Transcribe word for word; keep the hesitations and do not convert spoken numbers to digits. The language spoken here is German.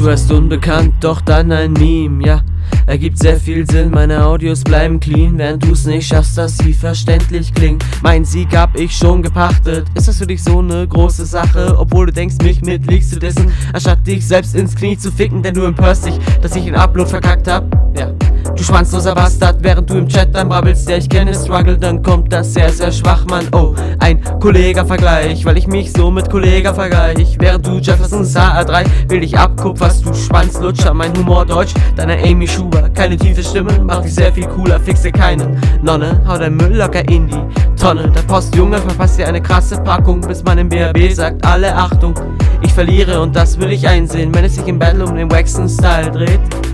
zuerst unbekannt, doch dann ein Meme, ja. Ergibt sehr viel Sinn, meine Audios bleiben clean, während du's nicht schaffst, dass sie verständlich klingen. Mein Sieg hab ich schon gepachtet. Ist das für dich so ne große Sache? Obwohl du denkst, mich mit Leaks zu dissen, anstatt dich selbst ins Knie zu ficken, denn du empörst dich, dass ich den Upload verkackt hab. Ja. Du schwanzloser Bastard, während du im Chat dann brabbelst, der ich kenne Struggle, dann kommt das sehr, sehr schwach, Mann. Oh, ein Kollega-Vergleich, weil ich mich so mit Kollega vergleich. Während du Jeffersons H A drei will dich abkupferst, du Schwanzlutscher, mein Humor deutsch, deine Amy Schuber. Keine tiefe Stimme, macht dich sehr viel cooler, fixe keinen Nonne, hau dein Müll locker in die Tonne. Der Postjunge verpasst dir eine krasse Packung, bis man im B R B sagt, alle Achtung. Ich verliere und das will ich einsehen, wenn es sich im Battle um den Waxen-Style dreht.